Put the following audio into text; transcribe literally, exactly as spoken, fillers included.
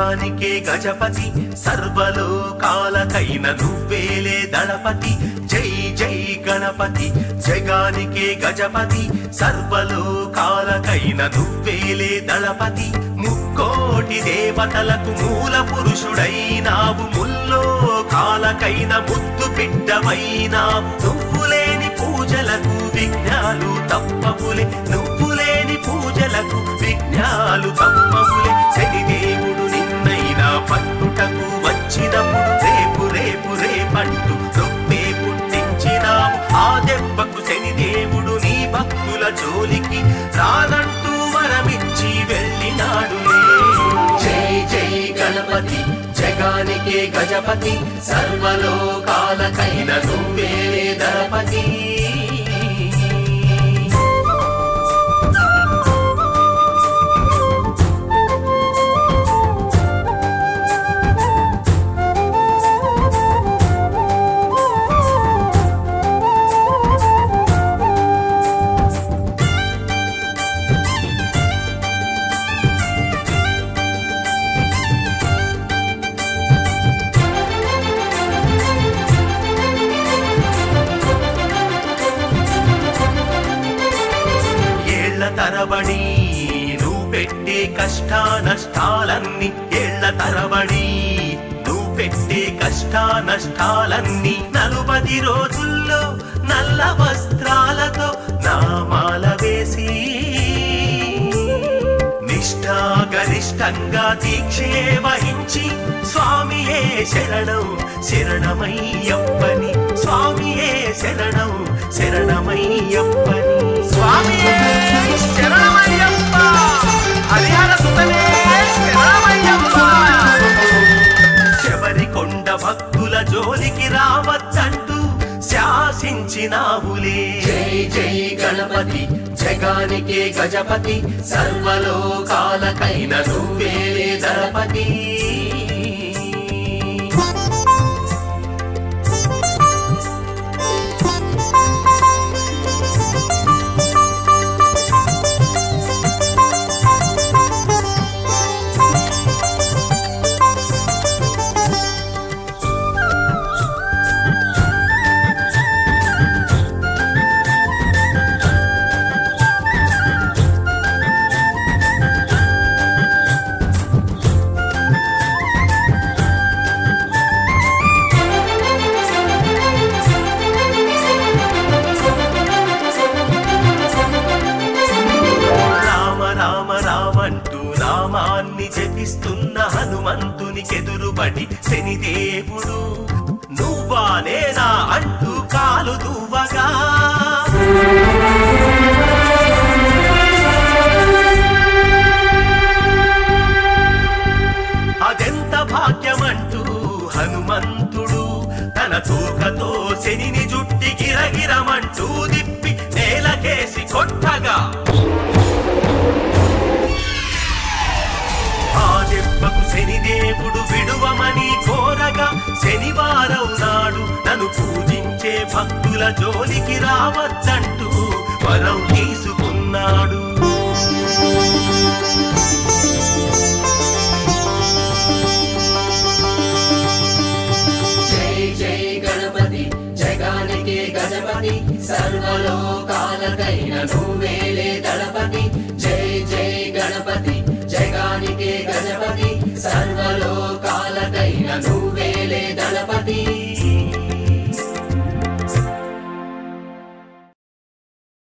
జగానికే గజపతి సర్వలోకాలకైన నువ్వేలే దళపతి జై జై గణపతి జగానికే గజపతి సర్వలోకాలకైన నువ్వేలే దళపతి ముక్కోటి దేవతలకు మూల పురుషుడైనావు ముల్లోకాలకైన ముద్దు బిడ్డవైనావు నువ్వులేని పూజలకు విఘ్నాలు తప్పవులే నువ్వులేని పూజలకు విఘ్నాలు తప్పవులే శనిదేవుడు నిన్నైనా పట్టుటకు వచ్చినప్పుడు రేపు రేపు రేపంటూ నొప్పే పుట్టించినావు ఆ దెబ్బకు శనిదేవుడు నీ భక్తుల జోలికి రానంటూ వరమిచ్చి వెళ్ళినాడులే జై జై గణపతి జగానికే గజపతి సర్వలోకాలకైన నువ్వేలే దళపతి తరబడి నువ్వు పెట్టే కష్ట నష్టాలన్నీ ఏళ్ల తరబడి నువ్వు పెట్టే కష్ట నష్టాలన్నీ నలుపది రోజుల్లో నల్ల వస్త్రాలతో నామాల వేసి నిష్ఠా గరిష్టంగా దీక్షే వహించి స్వామియే శరణం శరణమయ్యప్పని స్వామియే శరణం శరణమయ్యప్పని స్వామియే శరణమయ్యప్ప హరిహర సుతనే శరణమయ్యప్ప శబరికొండ భక్తుల జోలికి రావద్దంటూ శాసించినావులే జై జై గణపతి జగానికే గజపతి సర్వలోకాలకైన నువ్వేలే దళపతి నామాన్ని జపిస్తున్న హనుమంతునికెదురుబడి శనిదేవుడు నువ్వా నేనా అంటూ కాలు దువ్వగా అదెంత భాగ్యమంటూ హనుమంతుడు తన తూకతో శనిని జుట్టి గిరగిరమంటూ దిప్పి నేలకేసి కొట్టగా శనిదేవుడు విడువమని కోరగా శనివారం నాడు నన్ను పూజించే భక్తుల జోలికి రావద్దంటూ వరం తీసుకున్నాడు జై జై గణపతి జగానికే గజపతి సర్వలోకాలకైన నువ్వేలే దళపతి జై జై గణపతి జగానికే గజపతి సర్వ